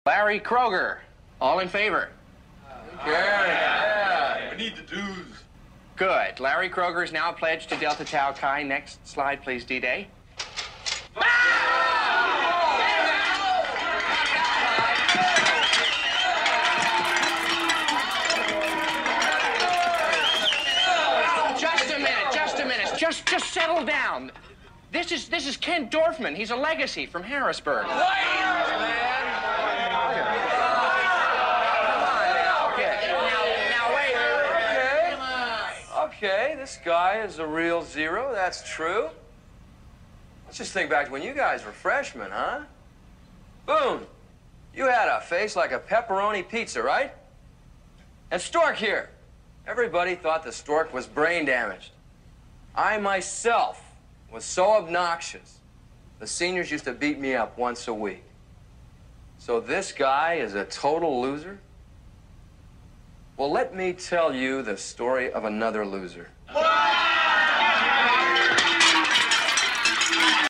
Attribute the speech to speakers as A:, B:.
A: Larry Kroger. All in favor?
B: Yeah. We need the dues.
A: Good. Larry Kroger is now pledged to Delta Tau Chi. Next slide, please, D-Day. Just a minute. Just settle down. This is Kent Dorfman. He's a legacy from Harrisburg.
B: Okay, this guy is a real zero, that's true. Let's just think back to when you guys were freshmen, huh? Boone, you had a face like a pepperoni pizza, right? And Stork here. Everybody thought the Stork was brain damaged. I myself was so obnoxious, the seniors used to beat me up once a week. So this guy is a total loser? Well, let me tell you the story of another loser.